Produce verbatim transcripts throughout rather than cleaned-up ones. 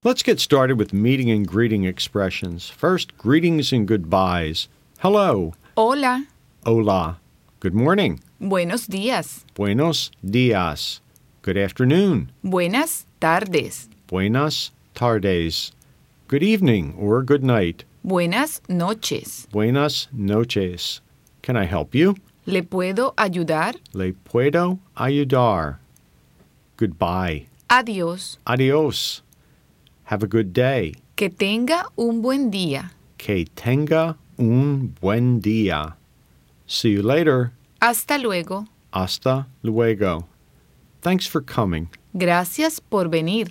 Let's get started with meeting and greeting expressions. First, greetings and goodbyes. Hello. Hola. Hola. Good morning. Buenos días. Buenos días. Good afternoon. Buenas tardes. Buenas tardes. Good evening or good night. Buenas noches. Buenas noches. Can I help you? ¿Le puedo ayudar? Le puedo ayudar. Goodbye. Adiós. Adiós. Have a good day. Que tenga un buen día. Que tenga un buen día. See you later. Hasta luego. Hasta luego. Thanks for coming. Gracias por venir.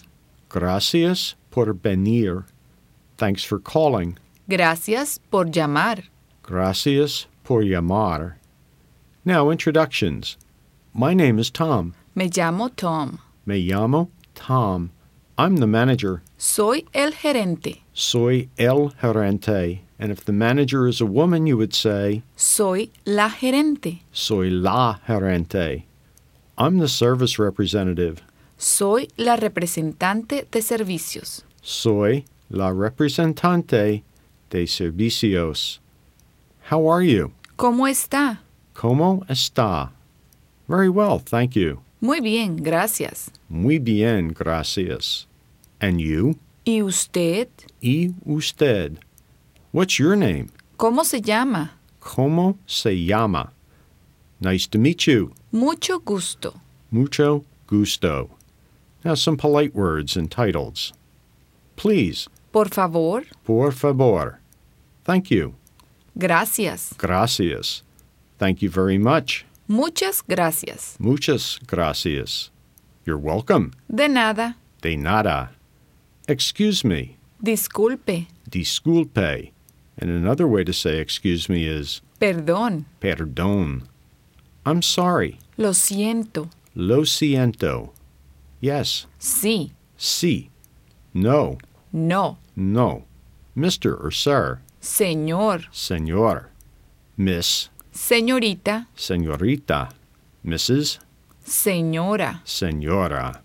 Gracias por venir. Thanks for calling. Gracias por llamar. Gracias por llamar. Now, introductions. My name is Tom. Me llamo Tom. Me llamo Tom. I'm the manager. Soy el gerente. Soy el gerente. And if the manager is a woman, you would say, Soy la gerente. Soy la gerente. I'm the service representative. Soy la representante de servicios. Soy la representante de servicios. How are you? ¿Cómo está? ¿Cómo está? Very well, thank you. Muy bien, gracias. Muy bien, gracias. And you? ¿Y usted? Y usted. What's your name? ¿Cómo se llama? ¿Cómo se llama? Nice to meet you. Mucho gusto. Mucho gusto. Now some polite words and titles. Please. Por favor. Por favor. Thank you. Gracias. Gracias. Thank you very much. Muchas gracias. Muchas gracias. You're welcome. De nada. De nada. Excuse me. Disculpe. Disculpe. And another way to say excuse me is Perdón. perdón. I'm sorry. Lo siento. Lo siento. Yes. Sí. Sí. No. No. No. Mister or Sir. Señor. Señor. Miss. Señorita. Señorita. Missus. Señora. Señora.